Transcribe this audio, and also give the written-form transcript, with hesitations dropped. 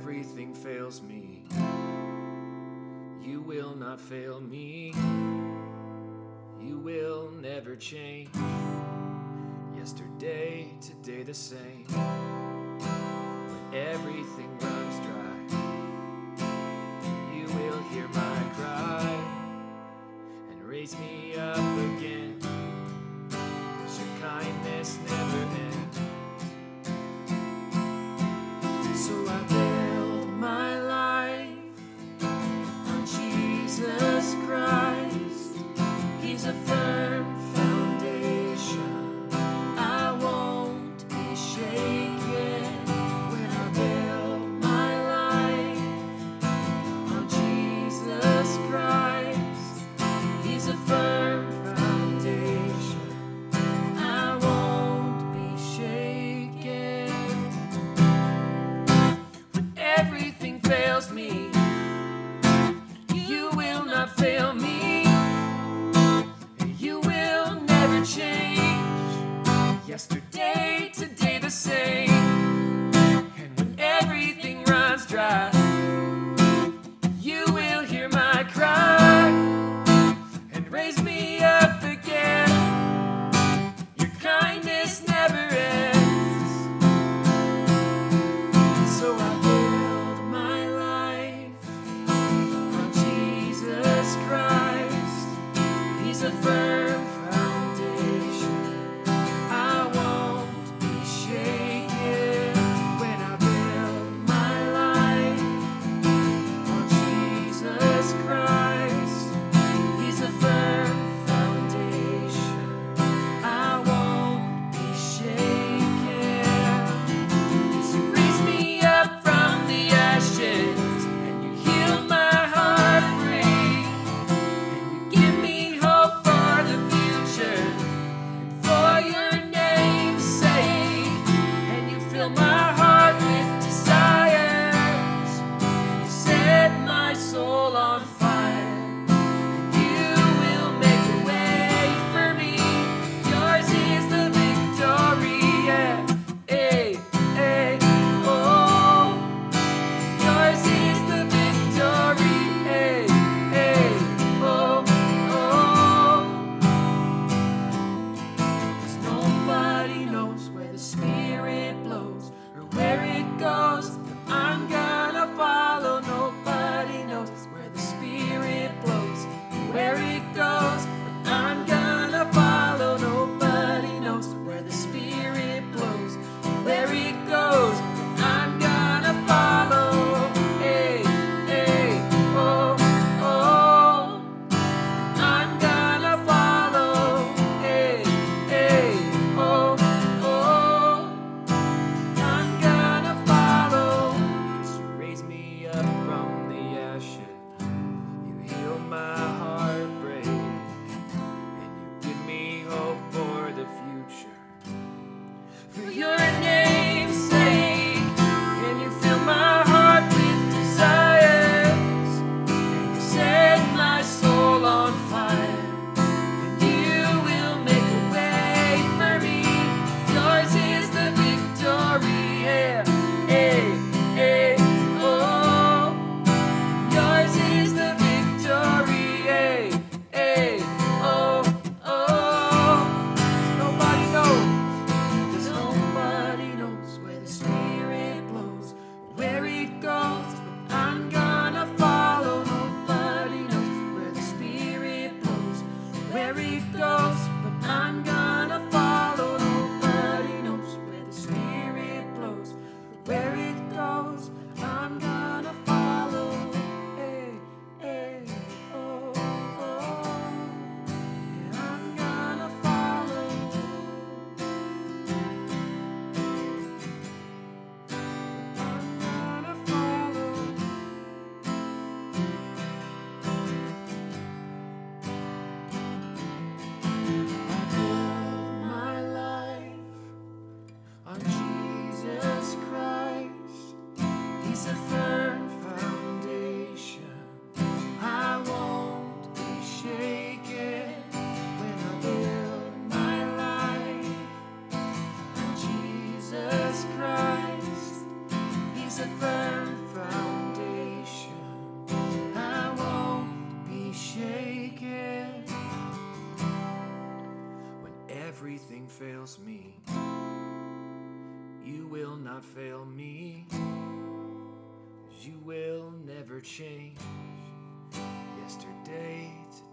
everything fails me, you will not fail me. You will never change. Yesterday, today the same. When everything runs dry, you will hear my cry and raise me up again. 'Cause your kindness never ends. So I build my life on Jesus Christ. He's a firm foundation. I won't be shaken when I build my life on Jesus Christ. He's a firm foundation. I won't be shaken when everything fails me. You will not fail me. Change. Yesterday, today the same. And when everything runs dry, you will hear my cry and raise me up again. Your kindness never ends. So I build my life on Jesus Christ. He's a firm soul on fire. You will make a way for me. Yours is the victory. Yeah. Hey, hey, oh. Yours is the victory. Hey, hey, oh, oh. 'Cause nobody knows where the Spirit blows or where it goes. I'm gonna follow. Nobody knows where the Spirit blows, where it goes, but I'm gonna follow. Nobody knows where the Spirit blows, where it goes, but I'm gonna follow. Hey, hey, oh, oh, I'm gonna follow. Hey, hey, oh, oh, I'm gonna follow. 'Cause you raise me up from the ashes. You heal my heartbreak, and you give me hope for the future. For your name's sake, and you fill my heart with desires, and you set my soul on fire, and you will make a way for me. Yours is the victory, yeah, hey, hey, oh. Yours is the victory, hey, hey, oh, oh. Nobody knows, 'cause nobody fails me. You will not fail me. You will never change. Yesterday,